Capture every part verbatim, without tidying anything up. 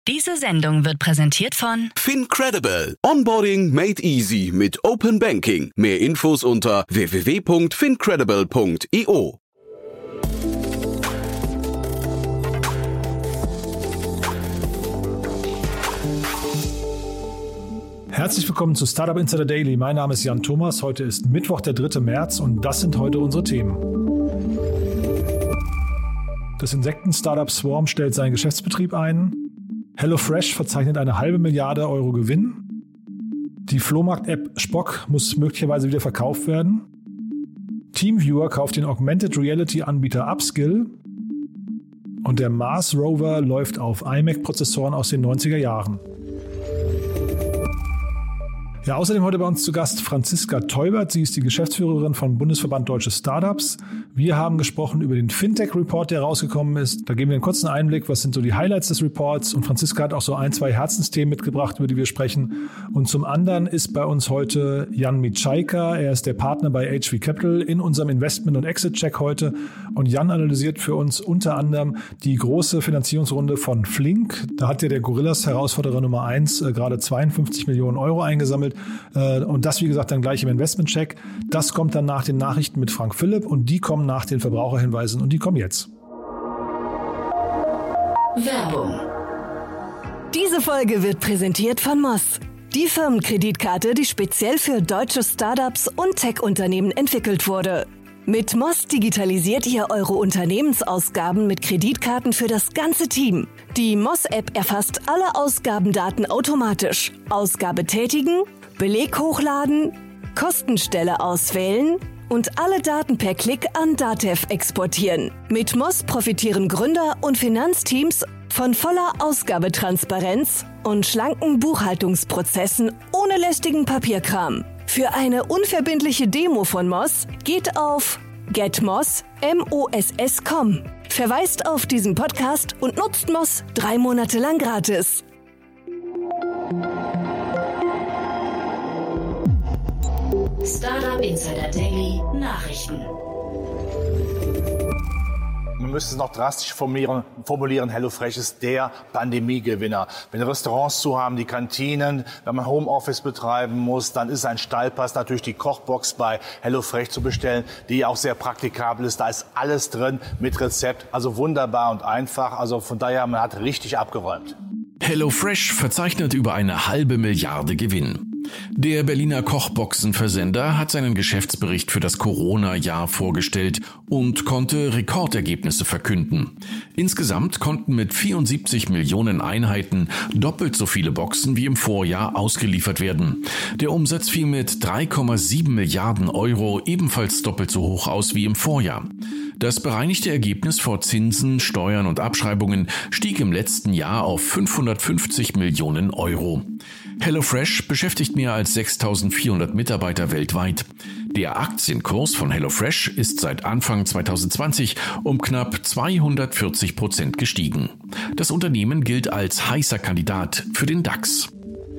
Diese Sendung wird präsentiert von FinCredible. Onboarding made easy mit Open Banking. Mehr Infos unter w w w punkt fincredible punkt i o. Herzlich willkommen zu Startup Insider Daily. Mein Name ist Jan Thomas. Heute ist Mittwoch, der dritte März und das sind heute unsere Themen. Das Insekten-Startup Swarm stellt seinen Geschäftsbetrieb ein. HelloFresh verzeichnet eine halbe Milliarde Euro Gewinn. Die Flohmarkt-App Spock muss möglicherweise wieder verkauft werden. TeamViewer kauft den Augmented Reality-Anbieter Upskill. Und der Mars Rover läuft auf iMac-Prozessoren aus den neunziger Jahren. Ja, außerdem heute bei uns zu Gast Franziska Teubert. Sie ist die Geschäftsführerin von Bundesverband Deutsche Startups. Wir haben gesprochen über den Fintech-Report, der rausgekommen ist. Da geben wir einen kurzen Einblick, was sind so die Highlights des Reports. Und Franziska hat auch so ein, zwei Herzensthemen mitgebracht, über die wir sprechen. Und zum anderen ist bei uns heute Jan Mitschaika. Er ist der Partner bei H V Capital in unserem Investment- und Exit-Check heute. Und Jan analysiert für uns unter anderem die große Finanzierungsrunde von Flink. Da hat ja der Gorillas-Herausforderer Nummer eins äh, gerade zweiundfünfzig Millionen Euro eingesammelt. Und das, wie gesagt, dann gleich im Investment-Check. Das kommt dann nach den Nachrichten mit Frank Philipp und die kommen nach den Verbraucherhinweisen und die kommen jetzt. Werbung. Diese Folge wird präsentiert von Moss. Die Firmenkreditkarte, die speziell für deutsche Startups und Tech-Unternehmen entwickelt wurde. Mit Moss digitalisiert ihr eure Unternehmensausgaben mit Kreditkarten für das ganze Team. Die Moss-App erfasst alle Ausgabendaten automatisch. Ausgabe tätigen, Beleg hochladen, Kostenstelle auswählen und alle Daten per Klick an Datev exportieren. Mit Moss profitieren Gründer und Finanzteams von voller Ausgabetransparenz und schlanken Buchhaltungsprozessen ohne lästigen Papierkram. Für eine unverbindliche Demo von Moss geht auf getmoss punkt com. Verweist auf diesen Podcast und nutzt Moss drei Monate lang gratis. Startup Insider Daily Nachrichten. Man müsste es noch drastisch formulieren, formulieren, HelloFresh ist der Pandemiegewinner. Wenn Restaurants zu haben, die Kantinen, wenn man Homeoffice betreiben muss, dann ist ein Steilpass natürlich die Kochbox bei HelloFresh zu bestellen, die auch sehr praktikabel ist. Da ist alles drin mit Rezept, also wunderbar und einfach. Also von daher, man hat richtig abgeräumt. HelloFresh verzeichnet über eine halbe Milliarde Gewinn. Der Berliner Kochboxenversender hat seinen Geschäftsbericht für das Corona-Jahr vorgestellt und konnte Rekordergebnisse verkünden. Insgesamt konnten mit vierundsiebzig Millionen Einheiten doppelt so viele Boxen wie im Vorjahr ausgeliefert werden. Der Umsatz fiel mit drei Komma sieben Milliarden Euro ebenfalls doppelt so hoch aus wie im Vorjahr. Das bereinigte Ergebnis vor Zinsen, Steuern und Abschreibungen stieg im letzten Jahr auf fünfhundertfünfzig Millionen Euro. HelloFresh beschäftigt mehr als sechstausendvierhundert Mitarbeiter weltweit. Der Aktienkurs von HelloFresh ist seit Anfang zwanzig zwanzig um knapp zweihundertvierzig Prozent gestiegen. Das Unternehmen gilt als heißer Kandidat für den DAX.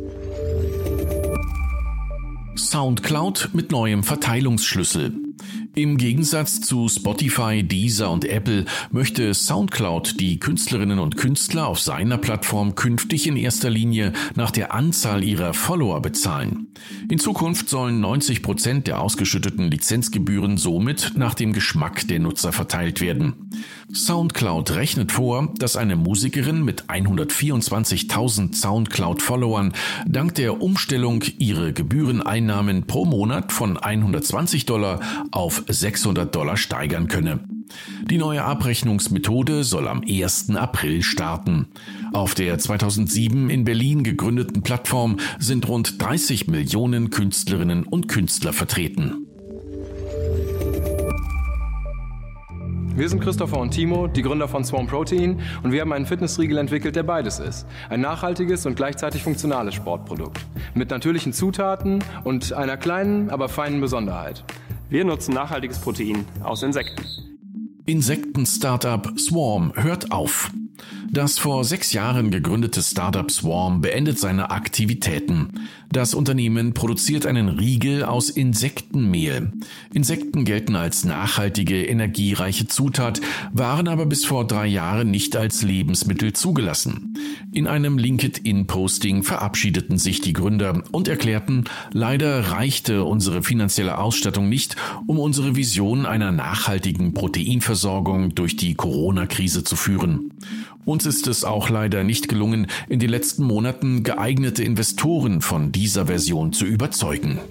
SoundCloud mit neuem Verteilungsschlüssel. Im Gegensatz zu Spotify, Deezer und Apple möchte SoundCloud die Künstlerinnen und Künstler auf seiner Plattform künftig in erster Linie nach der Anzahl ihrer Follower bezahlen. In Zukunft sollen neunzig Prozent der ausgeschütteten Lizenzgebühren somit nach dem Geschmack der Nutzer verteilt werden. SoundCloud rechnet vor, dass eine Musikerin mit hundertvierundzwanzigtausend SoundCloud-Followern dank der Umstellung ihre Gebühreneinnahmen pro Monat von hundertzwanzig Dollar auf sechshundert Dollar steigern könne. Die neue Abrechnungsmethode soll am ersten April starten. Auf der zweitausendsieben in Berlin gegründeten Plattform sind rund dreißig Millionen Künstlerinnen und Künstler vertreten. Wir sind Christopher und Timo, die Gründer von Swarm Protein, und wir haben einen Fitnessriegel entwickelt, der beides ist. Ein nachhaltiges und gleichzeitig funktionales Sportprodukt. Mit natürlichen Zutaten und einer kleinen, aber feinen Besonderheit. Wir nutzen nachhaltiges Protein aus Insekten. Insekten-Startup Swarm hört auf. Das vor sechs Jahren gegründete Startup Swarm beendet seine Aktivitäten. Das Unternehmen produziert einen Riegel aus Insektenmehl. Insekten gelten als nachhaltige, energiereiche Zutat, waren aber bis vor drei Jahren nicht als Lebensmittel zugelassen. In einem LinkedIn-Posting verabschiedeten sich die Gründer und erklärten, leider reichte unsere finanzielle Ausstattung nicht, um unsere Vision einer nachhaltigen Proteinversorgung durch die Corona-Krise zu führen. Uns ist es auch leider nicht gelungen, in den letzten Monaten geeignete Investoren von dieser Version zu überzeugen.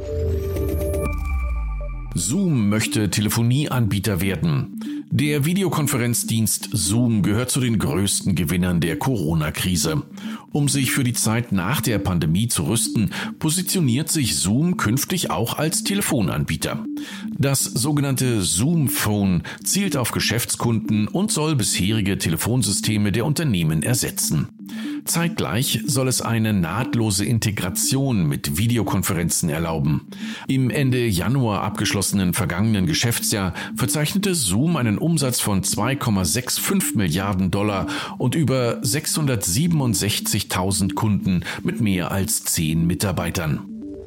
Zoom möchte Telefonieanbieter werden. Der Videokonferenzdienst Zoom gehört zu den größten Gewinnern der Corona-Krise. Um sich für die Zeit nach der Pandemie zu rüsten, positioniert sich Zoom künftig auch als Telefonanbieter. Das sogenannte Zoom Phone zielt auf Geschäftskunden und soll bisherige Telefonsysteme der Unternehmen ersetzen. Zeitgleich soll es eine nahtlose Integration mit Videokonferenzen erlauben. Im Ende Januar abgeschlossenen vergangenen Geschäftsjahr verzeichnete Zoom einen Umsatz von zwei Komma fünfundsechzig Milliarden Dollar und über sechshundertsiebenundsechzigtausend Kunden mit mehr als zehn Mitarbeitern.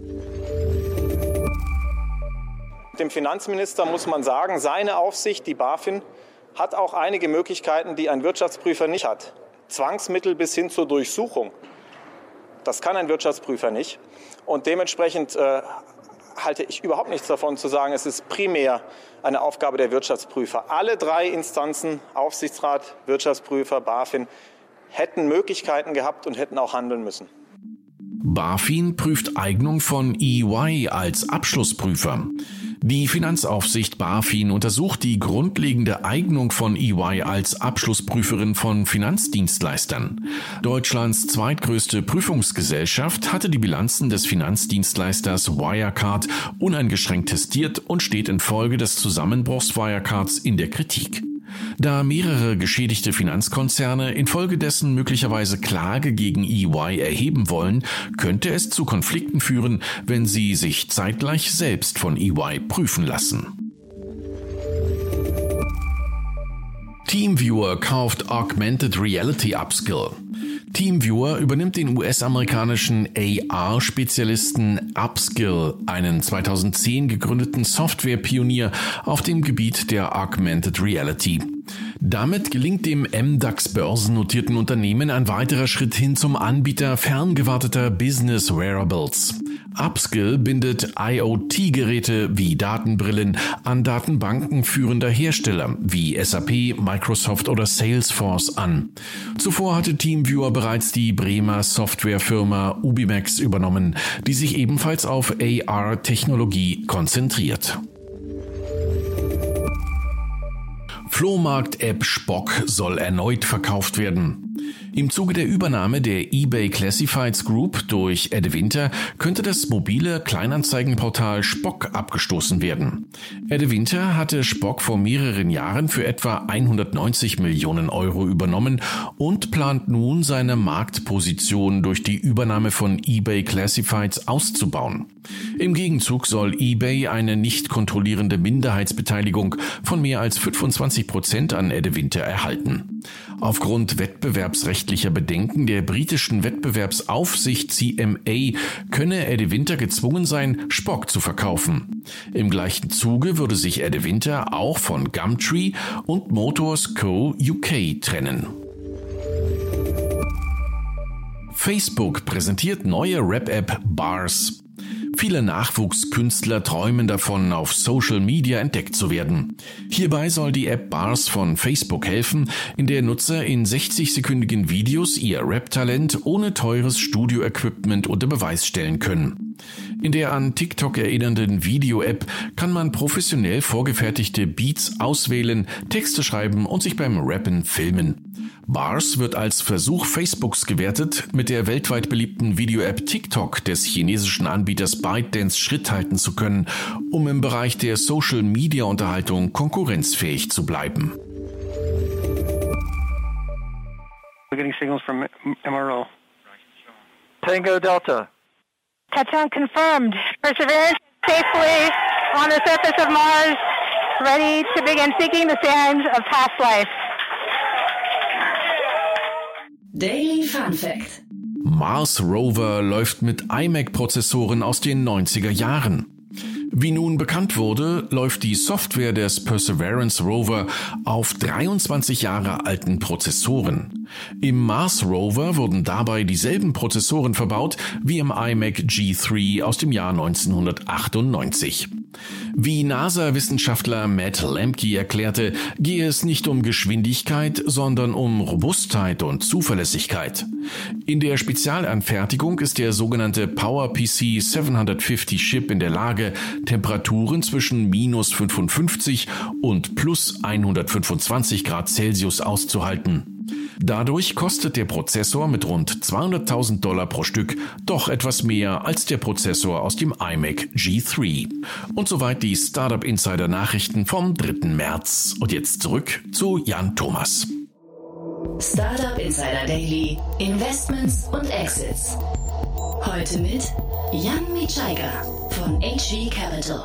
Dem Finanzminister muss man sagen, seine Aufsicht, die BaFin, hat auch einige Möglichkeiten, die ein Wirtschaftsprüfer nicht hat. Zwangsmittel bis hin zur Durchsuchung. Das kann ein Wirtschaftsprüfer nicht. Und dementsprechend äh, halte ich überhaupt nichts davon zu sagen, es ist primär eine Aufgabe der Wirtschaftsprüfer. Alle drei Instanzen, Aufsichtsrat, Wirtschaftsprüfer, BaFin, hätten Möglichkeiten gehabt und hätten auch handeln müssen. BaFin prüft Eignung von E Y als Abschlussprüfer. Die Finanzaufsicht BaFin untersucht die grundlegende Eignung von E Y als Abschlussprüferin von Finanzdienstleistern. Deutschlands zweitgrößte Prüfungsgesellschaft hatte die Bilanzen des Finanzdienstleisters Wirecard uneingeschränkt testiert und steht infolge des Zusammenbruchs Wirecards in der Kritik. Da mehrere geschädigte Finanzkonzerne infolgedessen möglicherweise Klage gegen E Y erheben wollen, könnte es zu Konflikten führen, wenn sie sich zeitgleich selbst von E Y prüfen lassen. TeamViewer kauft Augmented Reality Upskill. TeamViewer übernimmt den U S-amerikanischen A R-Spezialisten Upskill, einen zweitausendzehn gegründeten Softwarepionier auf dem Gebiet der Augmented Reality. Damit gelingt dem M DAX börsennotierten Unternehmen ein weiterer Schritt hin zum Anbieter ferngewarteter Business Wearables. Upskill bindet I O T-Geräte wie Datenbrillen an Datenbanken führender Hersteller wie S A P, Microsoft oder Salesforce an. Zuvor hatte TeamViewer bereits die Bremer Softwarefirma Ubimax übernommen, die sich ebenfalls auf A R-Technologie konzentriert. Flohmarkt-App Spock soll erneut verkauft werden. Im Zuge der Übernahme der eBay Classifieds Group durch Adevinta könnte das mobile Kleinanzeigenportal Spock abgestoßen werden. Adevinta hatte Spock vor mehreren Jahren für etwa hundertneunzig Millionen Euro übernommen und plant nun, seine Marktposition durch die Übernahme von eBay Classifieds auszubauen. Im Gegenzug soll eBay eine nicht kontrollierende Minderheitsbeteiligung von mehr als fünfundzwanzig Prozent an Adevinta erhalten. Aufgrund wettbewerbsrechtlicher Bedenken der britischen Wettbewerbsaufsicht C M A könne Adevinta gezwungen sein, Spock zu verkaufen. Im gleichen Zuge würde sich Adevinta auch von Gumtree und Motors Co. U K trennen. Facebook präsentiert neue Rap-App Bars. Viele Nachwuchskünstler träumen davon, auf Social Media entdeckt zu werden. Hierbei soll die App Bars von Facebook helfen, in der Nutzer in sechzig-sekündigen Videos ihr Rap-Talent ohne teures Studio-Equipment unter Beweis stellen können. In der an TikTok erinnernden Video-App kann man professionell vorgefertigte Beats auswählen, Texte schreiben und sich beim Rappen filmen. Bars wird als Versuch Facebooks gewertet, mit der weltweit beliebten Video-App TikTok des chinesischen Anbieters ByteDance Schritt halten zu können, um im Bereich der Social-Media-Unterhaltung konkurrenzfähig zu bleiben. We're getting signals from M R O. Tango Delta. Touchdown confirmed. Perseverance safely on the surface of Mars, ready to begin seeking the sands of past life. Daily Fun Fact: Mars Rover läuft mit iMac-Prozessoren aus den neunziger Jahren. Wie nun bekannt wurde, läuft die Software des Perseverance Rover auf dreiundzwanzig Jahre alten Prozessoren. Im Mars Rover wurden dabei dieselben Prozessoren verbaut wie im iMac G drei aus dem Jahr neunzehnhundertachtundneunzig. Wie NASA-Wissenschaftler Matt Lemke erklärte, gehe es nicht um Geschwindigkeit, sondern um Robustheit und Zuverlässigkeit. In der Spezialanfertigung ist der sogenannte PowerPC siebenhundertfünfzig Chip in der Lage, Temperaturen zwischen minus fünfundfünfzig und plus hundertfünfundzwanzig Grad Celsius auszuhalten. Dadurch kostet der Prozessor mit rund zweihunderttausend Dollar pro Stück doch etwas mehr als der Prozessor aus dem iMac G drei. Und soweit die Startup Insider Nachrichten vom dritten März. Und jetzt zurück zu Jan Thomas. Startup Insider Daily, Investments und Exits. Heute mit Jan Micajka von H V Capital.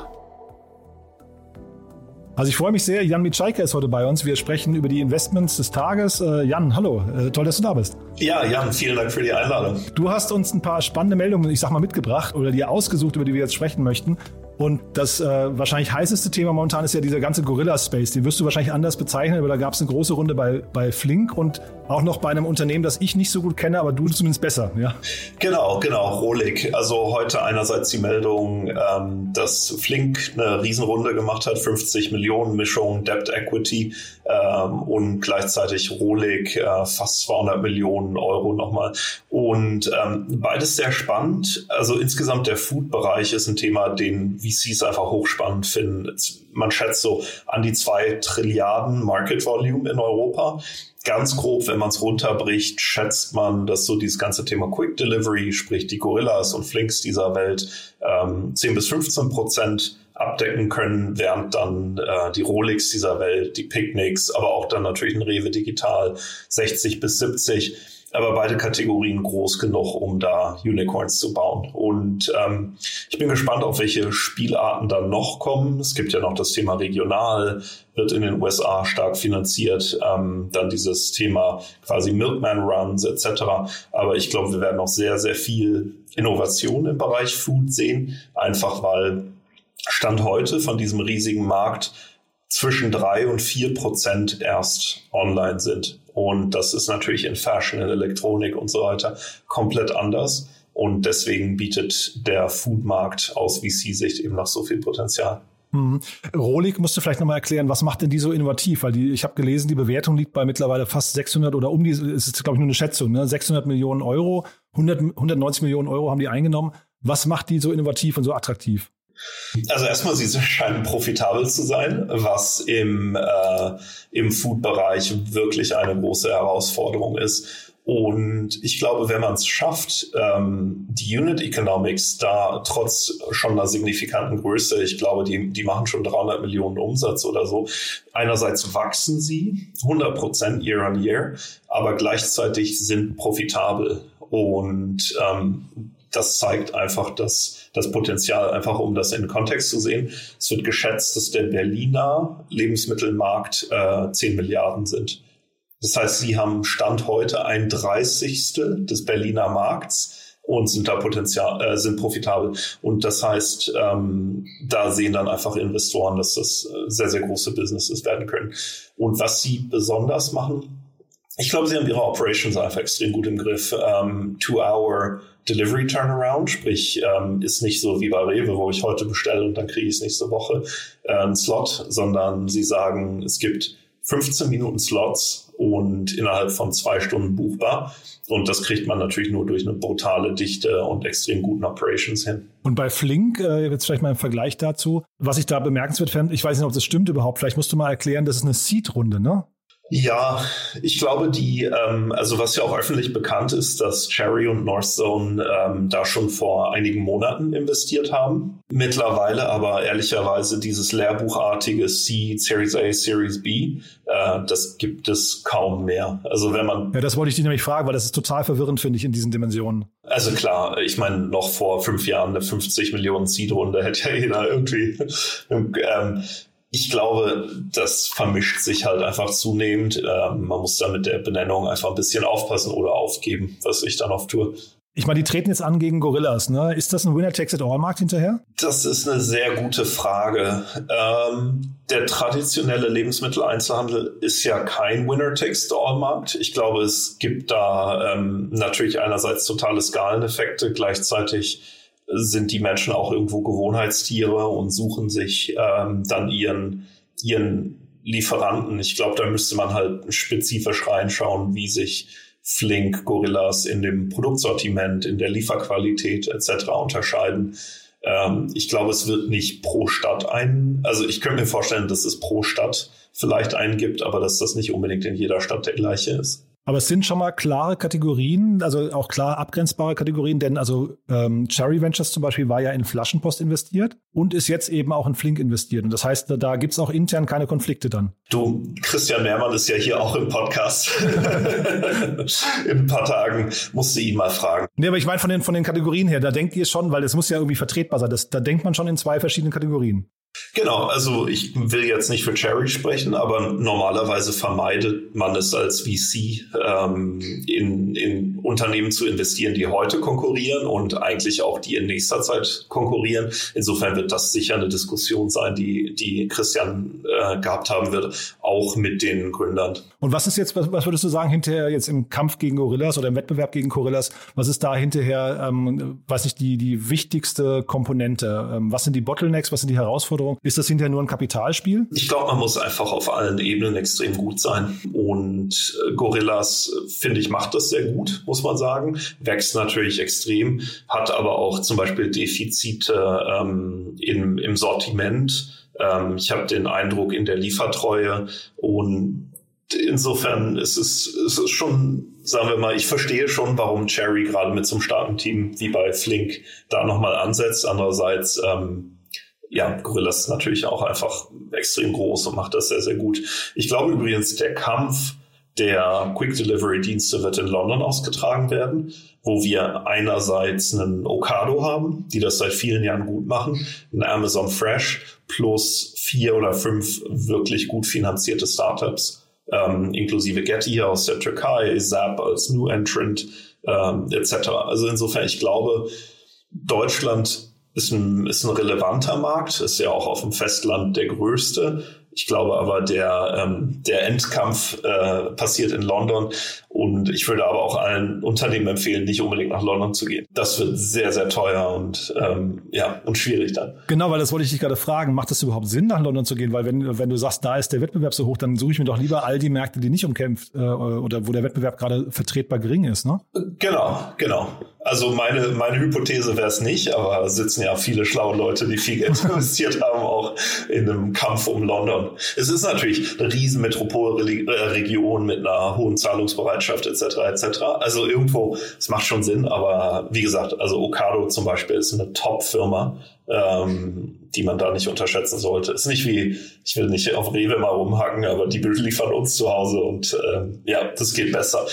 Also ich freue mich sehr, Jan Micajka ist heute bei uns. Wir sprechen über die Investments des Tages. Äh, Jan, hallo, äh, toll, dass du da bist. Ja, Jan, vielen Dank für die Einladung. Du hast uns ein paar spannende Meldungen, ich sag mal, mitgebracht oder dir ausgesucht, über die wir jetzt sprechen möchten. Und das äh, wahrscheinlich heißeste Thema momentan ist ja dieser ganze Gorilla-Space. Den wirst du wahrscheinlich anders bezeichnen, aber da gab es eine große Runde bei, bei Flink und auch noch bei einem Unternehmen, das ich nicht so gut kenne, aber du zumindest besser. Ja. Genau, genau, Rohlik. Also heute einerseits die Meldung, ähm, dass Flink eine Riesenrunde gemacht hat, fünfzig Millionen Mischung, Debt Equity ähm, und gleichzeitig Rohlik äh, fast zweihundert Millionen Euro nochmal. Und ähm, beides sehr spannend. Also insgesamt der Food-Bereich ist ein Thema, den V Cs einfach hochspannend finden. Man schätzt so an die zwei Trilliarden Market Volume in Europa. Ganz grob, wenn man es runterbricht, schätzt man, dass so dieses ganze Thema Quick Delivery, sprich die Gorillas und Flinks dieser Welt, ähm, zehn bis fünfzehn Prozent abdecken können, während dann äh, die Rolex dieser Welt, die Picnics, aber auch dann natürlich ein Rewe Digital sechzig bis siebzig. Aber beide Kategorien groß genug, um da Unicorns zu bauen. Und ähm, ich bin gespannt, auf welche Spielarten dann noch kommen. Es gibt ja noch das Thema regional, wird in den U S A stark finanziert. Ähm, dann dieses Thema quasi Milkman Runs et cetera. Aber ich glaube, wir werden noch sehr, sehr viel Innovation im Bereich Food sehen. Einfach weil Stand heute von diesem riesigen Markt zwischen drei und vier Prozent erst online sind. Und das ist natürlich in Fashion, in Elektronik und so weiter komplett anders. Und deswegen bietet der Foodmarkt aus V C-Sicht eben noch so viel Potenzial. Hm. Rohlik, musst du vielleicht nochmal erklären, was macht denn die so innovativ? Weil die, ich habe gelesen, die Bewertung liegt bei mittlerweile fast sechshundert oder um die, es ist glaube ich nur eine Schätzung, ne? sechshundert Millionen Euro, hundert, hundertneunzig Millionen Euro haben die eingenommen. Was macht die so innovativ und so attraktiv? Also erstmal, sie scheinen profitabel zu sein, was im, äh, im Food-Bereich wirklich eine große Herausforderung ist. Und ich glaube, wenn man es schafft, ähm, die Unit Economics da trotz schon einer signifikanten Größe, ich glaube, die, die machen schon dreihundert Millionen Umsatz oder so. Einerseits wachsen sie hundert Prozent year on year, aber gleichzeitig sind profitabel. Und ähm, das zeigt einfach das, das Potenzial, einfach um das in den Kontext zu sehen. Es wird geschätzt, dass der Berliner Lebensmittelmarkt äh, zehn Milliarden sind. Das heißt, sie haben Stand heute ein Dreißigstel des Berliner Markts und sind da Potenzial, äh, sind profitabel. Und das heißt, ähm, da sehen dann einfach Investoren, dass das sehr, sehr große Businesses werden können. Und was sie besonders machen, ich glaube, sie haben ihre Operations einfach extrem gut im Griff. Ähm, Two-Hour Delivery Turnaround, sprich, ähm, ist nicht so wie bei Rewe, wo ich heute bestelle und dann kriege ich es nächste Woche äh, einen Slot, sondern sie sagen, es gibt fünfzehn Minuten Slots und innerhalb von zwei Stunden buchbar. Und das kriegt man natürlich nur durch eine brutale Dichte und extrem guten Operations hin. Und bei Flink, äh, jetzt vielleicht mal im Vergleich dazu, was ich da bemerkenswert fand, ich weiß nicht, ob das stimmt überhaupt, vielleicht musst du mal erklären, das ist eine Seed-Runde, ne? Ja, ich glaube, die, ähm, also was ja auch öffentlich bekannt ist, dass Cherry und Northzone ähm, da schon vor einigen Monaten investiert haben. Mittlerweile aber ehrlicherweise dieses lehrbuchartige C, Series A, Series B, äh, das gibt es kaum mehr. Also wenn man... Ja, das wollte ich dich nämlich fragen, weil das ist total verwirrend, finde ich, in diesen Dimensionen. Also klar, ich meine, noch vor fünf Jahren eine fünfzig Millionen Seed-Runde hätte ja jeder irgendwie... ähm, Ich glaube, das vermischt sich halt einfach zunehmend. Ähm, man muss da mit der Benennung einfach ein bisschen aufpassen oder aufgeben, was ich dann oft tue. Ich meine, die treten jetzt an gegen Gorillas, ne? Ist das ein Winner-Takes-it-all-Markt hinterher? Das ist eine sehr gute Frage. Ähm, der traditionelle Lebensmitteleinzelhandel ist ja kein Winner-Takes-it-all-Markt. Ich glaube, es gibt da ähm, natürlich einerseits totale Skaleneffekte. Gleichzeitig sind die Menschen auch irgendwo Gewohnheitstiere und suchen sich ähm, dann ihren, ihren Lieferanten. Ich glaube, da müsste man halt spezifisch reinschauen, wie sich Flink, Gorillas in dem Produktsortiment, in der Lieferqualität et cetera unterscheiden. Ähm, ich glaube, es wird nicht pro Stadt ein, also ich könnte mir vorstellen, dass es pro Stadt vielleicht einen gibt, aber dass das nicht unbedingt in jeder Stadt der gleiche ist. Aber es sind schon mal klare Kategorien, also auch klar abgrenzbare Kategorien, denn also ähm, Cherry Ventures zum Beispiel war ja in Flaschenpost investiert und ist jetzt eben auch in Flink investiert. Und das heißt, da, da gibt's auch intern keine Konflikte dann. Du, Christian Mehrmann ist ja hier auch im Podcast. In ein paar Tagen musst du ihn mal fragen. Nee, aber ich meine von den, von den Kategorien her, da denkt ihr schon, weil es muss ja irgendwie vertretbar sein, das, da denkt man schon in zwei verschiedenen Kategorien. Genau, also ich will jetzt nicht für Cherry sprechen, aber normalerweise vermeidet man es als V C, ähm, in, in Unternehmen zu investieren, die heute konkurrieren und eigentlich auch die in nächster Zeit konkurrieren. Insofern wird das sicher eine Diskussion sein, die, die Christian äh, gehabt haben wird, auch mit den Gründern. Und was ist jetzt, was, was würdest du sagen, hinterher jetzt im Kampf gegen Gorillas oder im Wettbewerb gegen Gorillas, was ist da hinterher, ähm, weiß nicht, die, die wichtigste Komponente? Ähm, was sind die Bottlenecks, was sind die Herausforderungen? Ist das hinterher nur ein Kapitalspiel? Ich glaube, man muss einfach auf allen Ebenen extrem gut sein. Und Gorillas, finde ich, macht das sehr gut, muss man sagen. Wächst natürlich extrem, hat aber auch zum Beispiel Defizite ähm, im, im Sortiment. Ähm, ich habe den Eindruck in der Liefertreue. Und insofern ist es, ist es schon, sagen wir mal, ich verstehe schon, warum Cherry gerade mit so einem starken Team wie bei Flink da nochmal ansetzt. Andererseits ähm, ja, Gorillas ist natürlich auch einfach extrem groß und macht das sehr, sehr gut. Ich glaube übrigens, der Kampf der Quick-Delivery-Dienste wird in London ausgetragen werden, wo wir einerseits einen Ocado haben, die das seit vielen Jahren gut machen, ein Amazon Fresh plus vier oder fünf wirklich gut finanzierte Startups, ähm, inklusive Getty aus der Türkei, Zapp als New Entrant, ähm, et cetera. Also insofern, ich glaube, Deutschland Ist ein, ist ein relevanter Markt, ist ja auch auf dem Festland der größte. Ich glaube aber, der, ähm, der Endkampf äh, passiert in London und ich würde aber auch allen Unternehmen empfehlen, nicht unbedingt nach London zu gehen. Das wird sehr, sehr teuer und ähm, ja und schwierig dann. Genau, weil das wollte ich dich gerade fragen. Macht das überhaupt Sinn, nach London zu gehen? Weil wenn, wenn du sagst, da ist der Wettbewerb so hoch, dann suche ich mir doch lieber all die Märkte, die nicht umkämpft äh, oder wo der Wettbewerb gerade vertretbar gering ist, ne? Genau, genau. Also meine, meine Hypothese wäre es nicht, aber sitzen ja viele schlaue Leute, die viel Geld investiert haben, auch in einem Kampf um London. Es ist natürlich eine riesen Metropolregion mit einer hohen Zahlungsbereitschaft et cetera et cetera. Also irgendwo, es macht schon Sinn, aber wie gesagt, also Ocado zum Beispiel ist eine Top-Firma, ähm, die man da nicht unterschätzen sollte. Ist nicht wie, ich will nicht auf Rewe mal rumhacken, aber die liefern uns zu Hause und ähm, ja, das geht besser.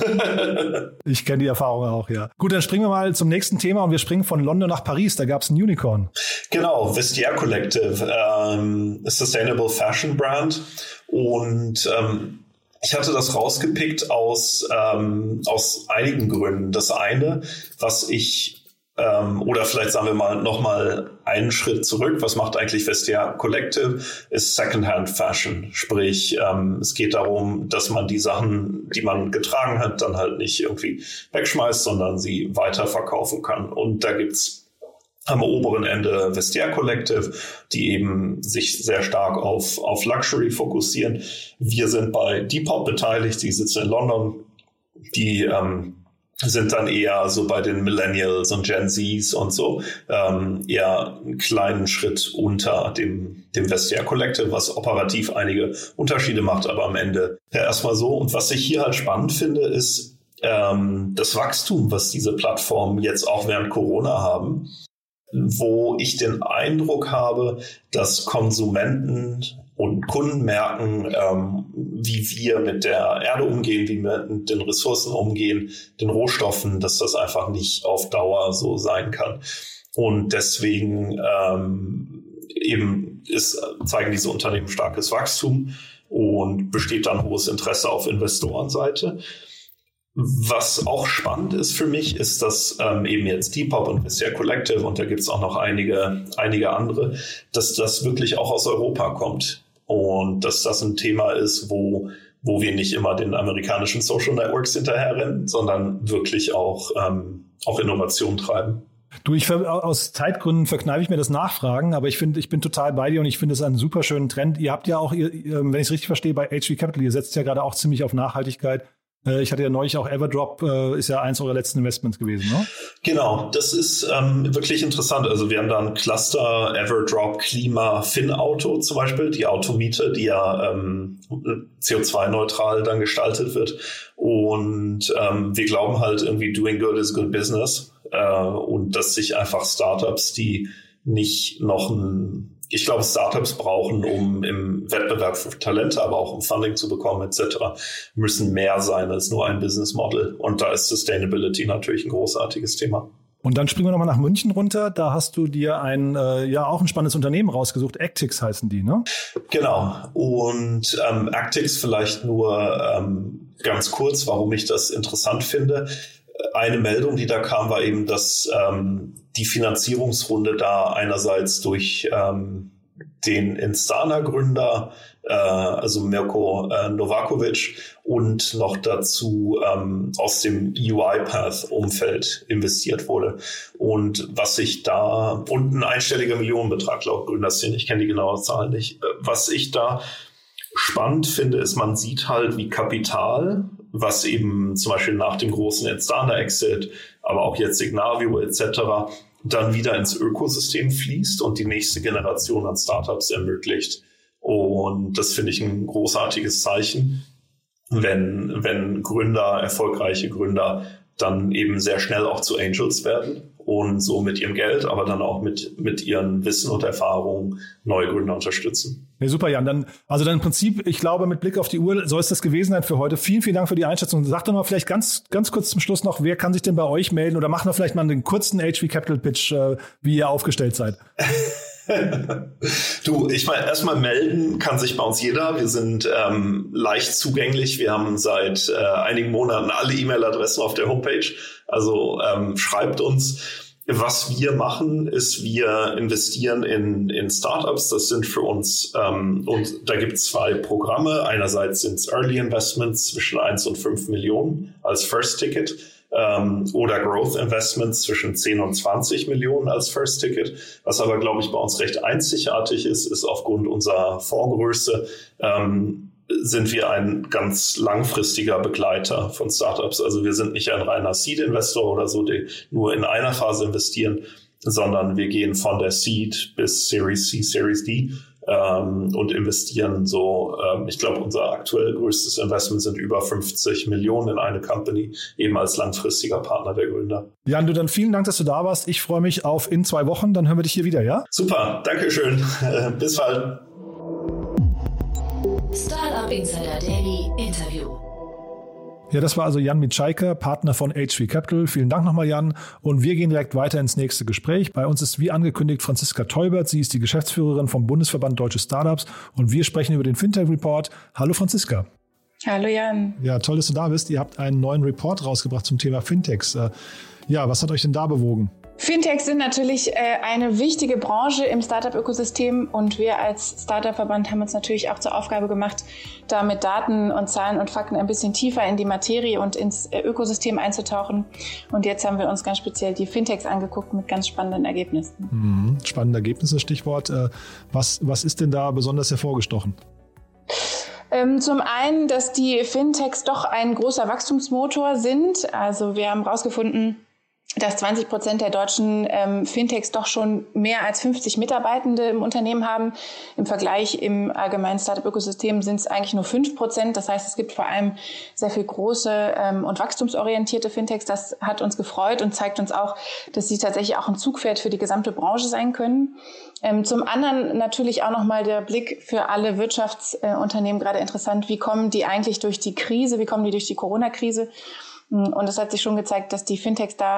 Ich kenne die Erfahrung auch, ja. Gut, dann springen wir mal zum nächsten Thema und wir springen von London nach Paris. Da gab es ein Unicorn. Genau, Vestiaire Collective, ähm, Sustainable Fashion Brand und ähm, ich hatte das rausgepickt aus, ähm, aus einigen Gründen. Das eine, was ich Ähm, oder vielleicht sagen wir mal noch mal einen Schritt zurück. Was macht eigentlich Vestiaire Collective? Ist Secondhand Fashion. Sprich, ähm, es geht darum, dass man die Sachen, die man getragen hat, dann halt nicht irgendwie wegschmeißt, sondern sie weiterverkaufen kann. Und da gibt's am oberen Ende Vestiaire Collective, die eben sich sehr stark auf, auf Luxury fokussieren. Wir sind bei Depop beteiligt, die sitzen in London. Die ähm, sind dann eher so bei den Millennials und Gen Zs und so ähm, eher einen kleinen Schritt unter dem, dem Vestiaire Collective, was operativ einige Unterschiede macht, aber am Ende ja erstmal so. Und was ich hier halt spannend finde, ist ähm, das Wachstum, was diese Plattformen jetzt auch während Corona haben, wo ich den Eindruck habe, dass Konsumenten und Kunden merken, ähm, wie wir mit der Erde umgehen, wie wir mit den Ressourcen umgehen, den Rohstoffen, dass das einfach nicht auf Dauer so sein kann. Und deswegen ähm, eben ist, zeigen diese Unternehmen starkes Wachstum und besteht dann hohes Interesse auf Investorenseite. Was auch spannend ist für mich, ist, dass ähm, eben jetzt Depop und Vistia Collective, und da gibt es auch noch einige, einige andere, dass das wirklich auch aus Europa kommt. Und dass das ein Thema ist, wo, wo wir nicht immer den amerikanischen Social Networks hinterherrennen, sondern wirklich auch, ähm, auch Innovation treiben. Du, ich aus Zeitgründen verkneife ich mir das Nachfragen, aber ich finde, ich bin total bei dir und ich finde es einen super schönen Trend. Ihr habt ja auch, ihr, wenn ich es richtig verstehe, bei H V Capital, ihr setzt ja gerade auch ziemlich auf Nachhaltigkeit. Ich hatte ja neulich auch Everdrop, ist ja eins eurer letzten Investments gewesen, ne? Genau, das ist ähm, wirklich interessant. Also wir haben da ein Cluster, Everdrop, Klima, Fin-Auto zum Beispiel, die Automiete, die ja ähm, C O zwei neutral dann gestaltet wird. Und ähm, wir glauben halt irgendwie doing good is good business. Äh, und dass sich einfach Startups, die nicht noch ein Ich glaube, Startups brauchen, um im Wettbewerb für Talente, aber auch um Funding zu bekommen et cetera, müssen mehr sein als nur ein Business Model. Und da ist Sustainability natürlich ein großartiges Thema. Und dann springen wir nochmal nach München runter. Da hast du dir ein, äh, ja auch ein spannendes Unternehmen rausgesucht. Actix heißen die, ne? Genau. Und ähm, Actix vielleicht nur ähm, ganz kurz, warum ich das interessant finde. Eine Meldung, die da kam, war eben, dass ähm, die Finanzierungsrunde da einerseits durch ähm, den Instana-Gründer, äh, also Mirko äh, Novakovic, und noch dazu ähm, aus dem UiPath-Umfeld investiert wurde. Und was ich da, und ein einstelliger Millionenbetrag laut Gründerszene, ich kenne die genaue Zahl nicht, was ich da spannend finde, ist, man sieht halt, wie Kapital, was eben zum Beispiel nach dem großen Instana-Exit, aber auch jetzt Signavio et cetera, dann wieder ins Ökosystem fließt und die nächste Generation an Startups ermöglicht. Und das finde ich ein großartiges Zeichen, wenn, wenn Gründer, erfolgreiche Gründer dann eben sehr schnell auch zu Angels werden und so mit ihrem Geld, aber dann auch mit, mit ihren Wissen und Erfahrungen neue Gründer unterstützen. Ja, super, Jan. Dann, also dann im Prinzip, ich glaube, mit Blick auf die Uhr soll es das gewesen sein für heute. Vielen, vielen Dank für die Einschätzung. Sag doch mal vielleicht ganz, ganz kurz zum Schluss noch, wer kann sich denn bei euch melden, oder machen wir vielleicht mal einen kurzen H V Capital Pitch, äh, wie ihr aufgestellt seid. Du, ich meine, erstmal melden kann sich bei uns jeder. Wir sind ähm, leicht zugänglich. Wir haben seit äh, einigen Monaten alle E-Mail-Adressen auf der Homepage. Also ähm, schreibt uns. Was wir machen, ist, wir investieren in, in Startups. Das sind für uns, ähm, und da gibt es zwei Programme. Einerseits sind es Early Investments zwischen eins und fünf Millionen als First Ticket. Ähm, oder Growth Investments zwischen zehn und zwanzig Millionen als First Ticket. Was aber, glaube ich, bei uns recht einzigartig ist, ist aufgrund unserer Fondsgröße, ähm, sind wir ein ganz langfristiger Begleiter von Startups. Also wir sind nicht ein reiner Seed-Investor oder so, die nur in einer Phase investieren, sondern wir gehen von der Seed bis Series C, Series D ähm, und investieren so, ähm, ich glaube, unser aktuell größtes Investment sind über fünfzig Millionen in eine Company, eben als langfristiger Partner der Gründer. Jan, du, dann vielen Dank, dass du da warst. Ich freue mich auf in zwei Wochen, dann hören wir dich hier wieder, ja? Super, danke schön. Bis bald. Startup Insider Daily Interview. Ja, das war also Jan Mitschaiker, Partner von H V Capital. Vielen Dank nochmal, Jan. Und wir gehen direkt weiter ins nächste Gespräch. Bei uns ist wie angekündigt Franziska Teubert. Sie ist die Geschäftsführerin vom Bundesverband Deutsche Startups. Und wir sprechen über den Fintech Report. Hallo Franziska. Hallo Jan. Ja, toll, dass du da bist. Ihr habt einen neuen Report rausgebracht zum Thema Fintechs. Ja, was hat euch denn da bewogen? Fintechs sind natürlich äh, eine wichtige Branche im Startup-Ökosystem, und wir als Startup-Verband haben uns natürlich auch zur Aufgabe gemacht, da mit Daten und Zahlen und Fakten ein bisschen tiefer in die Materie und ins äh, Ökosystem einzutauchen. Und jetzt haben wir uns ganz speziell die Fintechs angeguckt mit ganz spannenden Ergebnissen. Mhm, spannende Ergebnisse, Stichwort. Äh, was, was ist denn da besonders hervorgestochen? Ähm, zum einen, dass die Fintechs doch ein großer Wachstumsmotor sind. Also wir haben herausgefunden, dass zwanzig Prozent der deutschen ähm, Fintechs doch schon mehr als fünfzig Mitarbeitende im Unternehmen haben. Im Vergleich im allgemeinen Startup-Ökosystem sind es eigentlich nur fünf Prozent. Das heißt, es gibt vor allem sehr viel große ähm, und wachstumsorientierte Fintechs. Das hat uns gefreut und zeigt uns auch, dass sie tatsächlich auch ein Zugpferd für die gesamte Branche sein können. Ähm, zum anderen natürlich auch nochmal der Blick für alle Wirtschaftsunternehmen äh, gerade interessant. Wie kommen die eigentlich durch die Krise? Wie kommen die durch die Corona-Krise? Und es hat sich schon gezeigt, dass die Fintechs da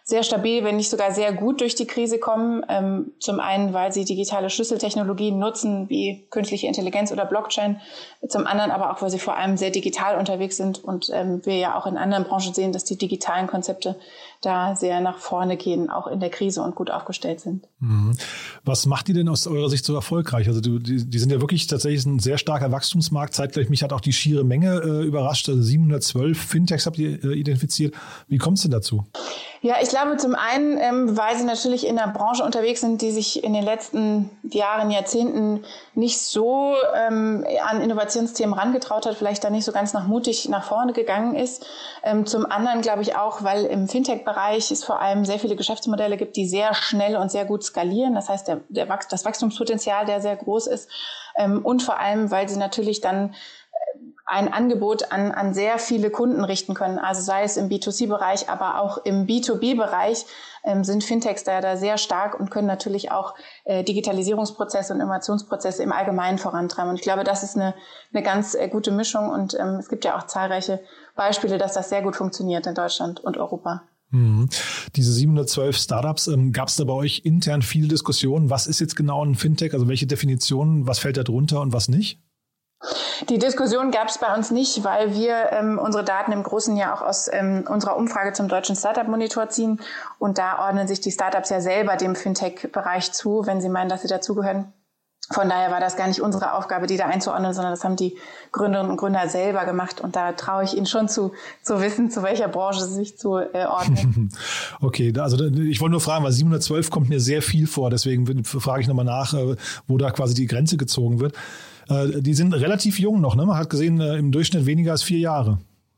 sehr stabil, wenn nicht sogar sehr gut durch die Krise kommen. Ähm, zum einen, weil sie digitale Schlüsseltechnologien nutzen, wie künstliche Intelligenz oder Blockchain. Zum anderen aber auch, weil sie vor allem sehr digital unterwegs sind und ähm, wir ja auch in anderen Branchen sehen, dass die digitalen Konzepte da sehr nach vorne gehen, auch in der Krise und gut aufgestellt sind. Mhm. Was macht die denn aus eurer Sicht so erfolgreich? Also die, die sind ja wirklich tatsächlich ein sehr starker Wachstumsmarkt. Zeitgleich mich hat auch die schiere Menge äh, überrascht. Also siebenhundertzwölf Fintechs habt ihr äh, identifiziert. Wie kommt es denn dazu? Ja, ich glaube zum einen, ähm, weil sie natürlich in einer Branche unterwegs sind, die sich in den letzten Jahren, Jahrzehnten nicht so ähm, an Innovationsthemen rangetraut hat, vielleicht da nicht so ganz nach mutig nach vorne gegangen ist. Ähm, zum anderen glaube ich auch, weil im Fintech-Bereich es vor allem sehr viele Geschäftsmodelle gibt, die sehr schnell und sehr gut skalieren. Das heißt, der, der Wach- das Wachstumspotenzial, der sehr groß ist. Ähm, und vor allem, weil sie natürlich dann ein Angebot an, an sehr viele Kunden richten können. Also sei es im B zwei C-Bereich, aber auch im B zwei B-Bereich ähm, sind Fintechs da, da sehr stark und können natürlich auch äh, Digitalisierungsprozesse und Innovationsprozesse im Allgemeinen vorantreiben. Und ich glaube, das ist eine, eine ganz äh, gute Mischung. Und ähm, es gibt ja auch zahlreiche Beispiele, dass das sehr gut funktioniert in Deutschland und Europa. Mhm. Diese siebenhundertzwölf Startups, ähm, gab es da bei euch intern viele Diskussionen? Was ist jetzt genau ein Fintech? Also welche Definitionen, was fällt da drunter und was nicht? Die Diskussion gab es bei uns nicht, weil wir ähm, unsere Daten im Großen ja auch aus ähm, unserer Umfrage zum deutschen Startup-Monitor ziehen. Und da ordnen sich die Startups ja selber dem Fintech-Bereich zu, wenn sie meinen, dass sie dazugehören. Von daher war das gar nicht unsere Aufgabe, die da einzuordnen, sondern das haben die Gründerinnen und Gründer selber gemacht. Und da traue ich ihnen schon zu, zu wissen, zu welcher Branche sie sich zuordnen. Äh, okay, also ich wollte nur fragen, weil siebenhundertzwölf kommt mir sehr viel vor. Deswegen frage ich nochmal nach, wo da quasi die Grenze gezogen wird. Die sind relativ jung noch, ne? Man hat gesehen, im Durchschnitt weniger als vier Jahre.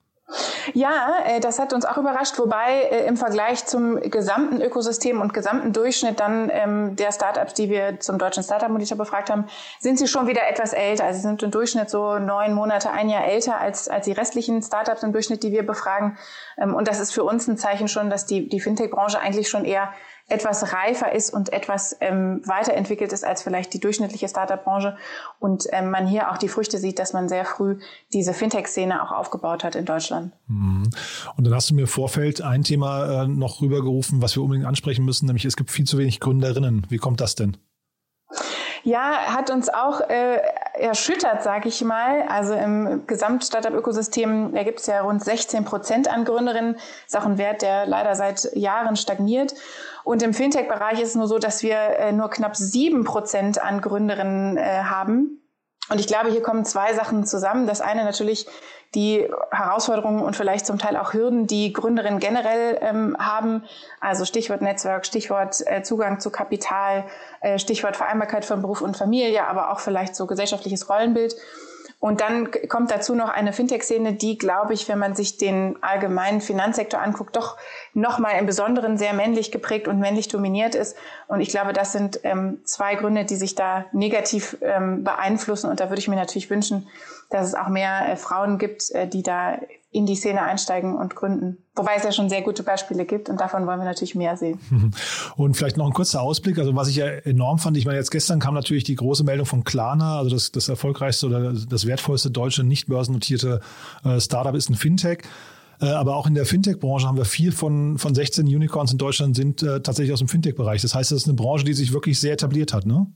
Ja, das hat uns auch überrascht, wobei im Vergleich zum gesamten Ökosystem und gesamten Durchschnitt dann ähm, der Startups, die wir zum deutschen Startup-Monitor befragt haben, sind sie schon wieder etwas älter. Also sie sind im Durchschnitt so neun Monate, ein Jahr älter als als die restlichen Startups im Durchschnitt, die wir befragen. Ähm, und das ist für uns ein Zeichen schon, dass die die Fintech-Branche eigentlich schon eher etwas reifer ist und etwas ähm, weiterentwickelt ist als vielleicht die durchschnittliche Startup-Branche und ähm, man hier auch die Früchte sieht, dass man sehr früh diese Fintech-Szene auch aufgebaut hat in Deutschland. Mhm. Und dann hast du mir im Vorfeld ein Thema äh, noch rübergerufen, was wir unbedingt ansprechen müssen, nämlich es gibt viel zu wenig Gründerinnen. Wie kommt das denn? Ja, hat uns auch äh, erschüttert, sage ich mal. Also im Gesamt-Startup-Ökosystem, da gibt es ja rund sechzehn Prozent an Gründerinnen. Ist auch ein Wert, der leider seit Jahren stagniert. Und im Fintech-Bereich ist es nur so, dass wir äh, nur knapp sieben Prozent an Gründerinnen äh, haben. Und ich glaube, hier kommen zwei Sachen zusammen. Das eine natürlich die Herausforderungen und vielleicht zum Teil auch Hürden, die Gründerinnen generell ähm, haben. Also Stichwort Netzwerk, Stichwort äh, Zugang zu Kapital, äh, Stichwort Vereinbarkeit von Beruf und Familie, aber auch vielleicht so gesellschaftliches Rollenbild. Und dann kommt dazu noch eine Fintech-Szene, die, glaube ich, wenn man sich den allgemeinen Finanzsektor anguckt, doch nochmal im Besonderen sehr männlich geprägt und männlich dominiert ist. Und ich glaube, das sind ähm, zwei Gründe, die sich da negativ ähm, beeinflussen. Und da würde ich mir natürlich wünschen, dass es auch mehr äh, Frauen gibt, äh, die da in die Szene einsteigen und gründen. Wobei es ja schon sehr gute Beispiele gibt und davon wollen wir natürlich mehr sehen. Und vielleicht noch ein kurzer Ausblick. Also was ich ja enorm fand, ich meine, jetzt gestern kam natürlich die große Meldung von Klarna, also das, das erfolgreichste oder das wertvollste deutsche nicht börsennotierte äh, Startup ist ein Fintech. Äh, aber auch in der Fintech-Branche haben wir vier von, von sechzehn Unicorns in Deutschland sind äh, tatsächlich aus dem Fintech-Bereich. Das heißt, das ist eine Branche, die sich wirklich sehr etabliert hat, ne?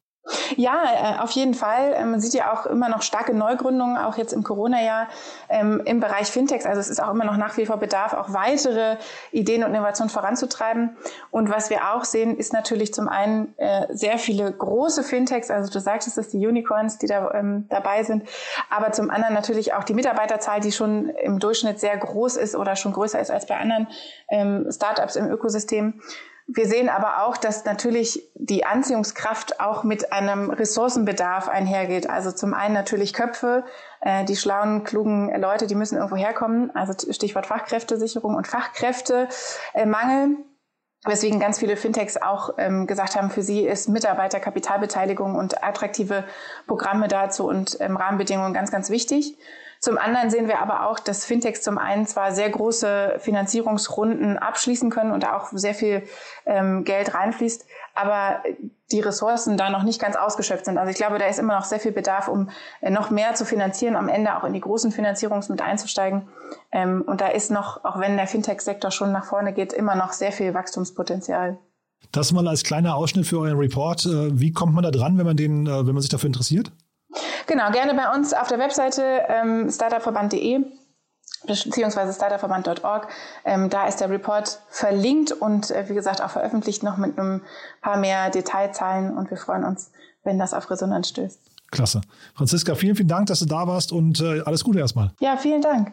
Ja, äh, auf jeden Fall. Ähm, man sieht ja auch immer noch starke Neugründungen, auch jetzt im Corona-Jahr ähm, im Bereich Fintechs. Also es ist auch immer noch nach wie vor Bedarf, auch weitere Ideen und Innovationen voranzutreiben. Und was wir auch sehen, ist natürlich zum einen äh, sehr viele große Fintechs. Also du sagtest es, die Unicorns, die da ähm, dabei sind. Aber zum anderen natürlich auch die Mitarbeiterzahl, die schon im Durchschnitt sehr groß ist oder schon größer ist als bei anderen ähm, Startups im Ökosystem. Wir sehen aber auch, dass natürlich die Anziehungskraft auch mit einem Ressourcenbedarf einhergeht. Also zum einen natürlich Köpfe, äh, die schlauen, klugen Leute, die müssen irgendwo herkommen. Also Stichwort Fachkräftesicherung und Fachkräftemangel. Weswegen ganz viele Fintechs auch ähm, gesagt haben, für sie ist Mitarbeiterkapitalbeteiligung und attraktive Programme dazu und ähm, Rahmenbedingungen ganz, ganz wichtig. Zum anderen sehen wir aber auch, dass Fintechs zum einen zwar sehr große Finanzierungsrunden abschließen können und da auch sehr viel ähm, Geld reinfließt, aber die Ressourcen da noch nicht ganz ausgeschöpft sind. Also ich glaube, da ist immer noch sehr viel Bedarf, um äh, noch mehr zu finanzieren, am Ende auch in die großen Finanzierungs mit einzusteigen. Ähm, und da ist noch, auch wenn der Fintech-Sektor schon nach vorne geht, immer noch sehr viel Wachstumspotenzial. Das mal als kleiner Ausschnitt für euren Report. Wie kommt man da dran, wenn man den, wenn man sich dafür interessiert? Genau, gerne bei uns auf der Webseite ähm, startupverband punkt de beziehungsweise startupverband punkt org. Ähm, da ist der Report verlinkt und äh, wie gesagt auch veröffentlicht noch mit ein paar mehr Detailzahlen und wir freuen uns, wenn das auf Resonanz stößt. Klasse. Franziska, vielen, vielen Dank, dass du da warst und äh, alles Gute erstmal. Ja, vielen Dank.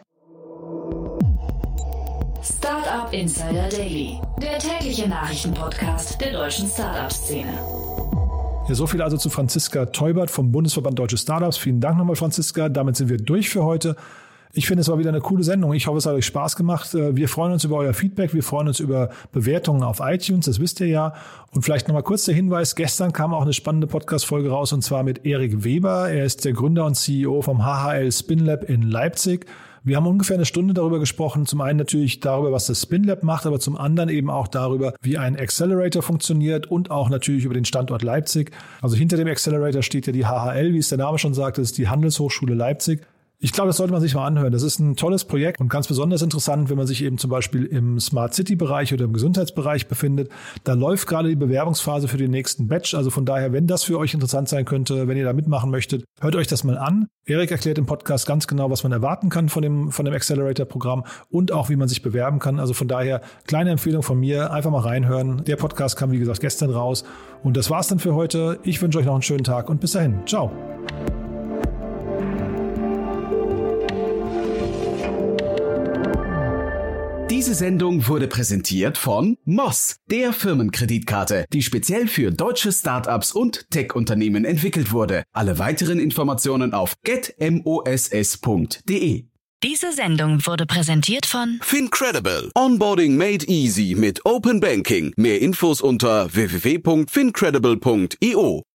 Startup Insider Daily, der tägliche Nachrichtenpodcast der deutschen Startup-Szene. Ja, so viel also zu Franziska Teubert vom Bundesverband Deutsche Startups. Vielen Dank nochmal, Franziska. Damit sind wir durch für heute. Ich finde, es war wieder eine coole Sendung. Ich hoffe, es hat euch Spaß gemacht. Wir freuen uns über euer Feedback. Wir freuen uns über Bewertungen auf iTunes. Das wisst ihr ja. Und vielleicht nochmal kurz der Hinweis. Gestern kam auch eine spannende Podcast-Folge raus und zwar mit Erik Weber. Er ist der Gründer und C E O vom H H L SpinLab in Leipzig. Wir haben ungefähr eine Stunde darüber gesprochen. Zum einen natürlich darüber, was das SpinLab macht, aber zum anderen eben auch darüber, wie ein Accelerator funktioniert und auch natürlich über den Standort Leipzig. Also hinter dem Accelerator steht ja die H H L, wie es der Name schon sagt, das ist die Handelshochschule Leipzig. Ich glaube, das sollte man sich mal anhören. Das ist ein tolles Projekt und ganz besonders interessant, wenn man sich eben zum Beispiel im Smart City-Bereich oder im Gesundheitsbereich befindet. Da läuft gerade die Bewerbungsphase für den nächsten Batch. Also von daher, wenn das für euch interessant sein könnte, wenn ihr da mitmachen möchtet, hört euch das mal an. Erik erklärt im Podcast ganz genau, was man erwarten kann von dem, von dem Accelerator-Programm und auch, wie man sich bewerben kann. Also von daher, kleine Empfehlung von mir, einfach mal reinhören. Der Podcast kam, wie gesagt, gestern raus. Und das war's dann für heute. Ich wünsche euch noch einen schönen Tag und bis dahin. Ciao. Diese Sendung wurde präsentiert von Moss, der Firmenkreditkarte, die speziell für deutsche Startups und Tech-Unternehmen entwickelt wurde. Alle weiteren Informationen auf get moss punkt de. Diese Sendung wurde präsentiert von FinCredible. Onboarding made easy mit Open Banking. Mehr Infos unter w w w punkt fincredible punkt i o.